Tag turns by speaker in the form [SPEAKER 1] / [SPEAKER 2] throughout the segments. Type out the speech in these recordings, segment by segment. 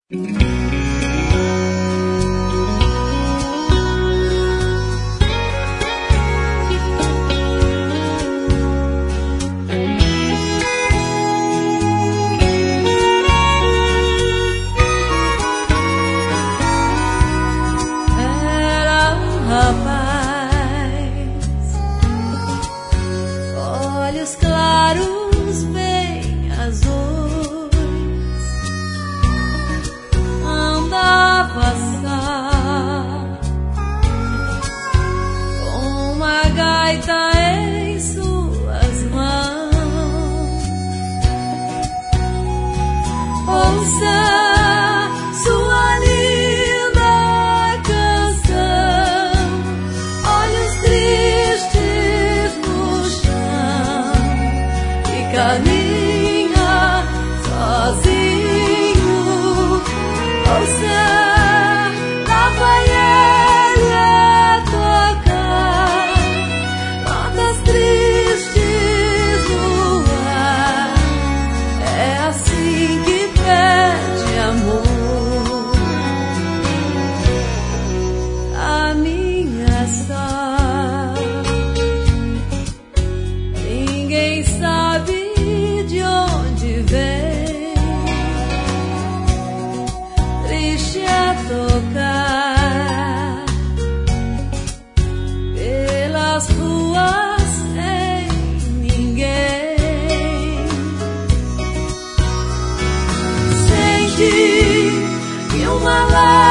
[SPEAKER 1] Era um rapaz, olhos claros bem azuis, andava só com uma gaita em suas mãos. Ouça sua linda canção, olhos tristes no chão, e caminha sozinho. Ouça, lá vai ele a tocar notas tristes no ar. É assim que pede amor. A minha sorte, ninguém sabe de onde vem, triste a tocar pelas ruas sem ninguém. Senti que uma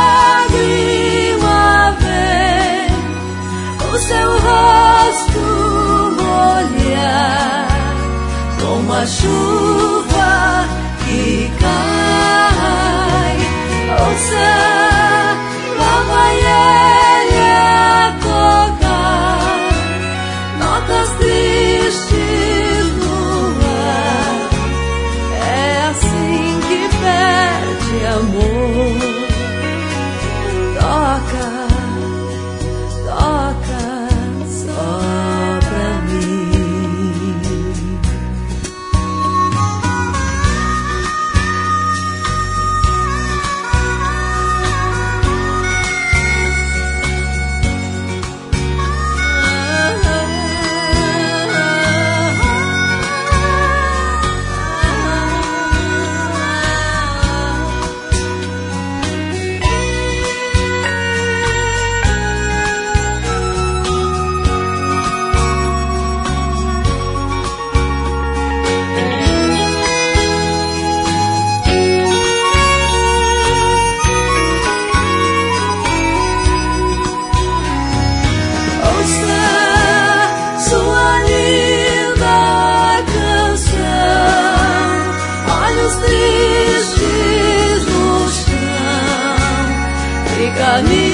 [SPEAKER 1] lágrima vem o seu rosto molhar, como a chuva que cai. Ouça, lá vai ele a tocar notas tristes no ar. É assim que pede amor. Toca, toca só pra mim. Ouça sua linda canção, olhos tristes no chão, e caminha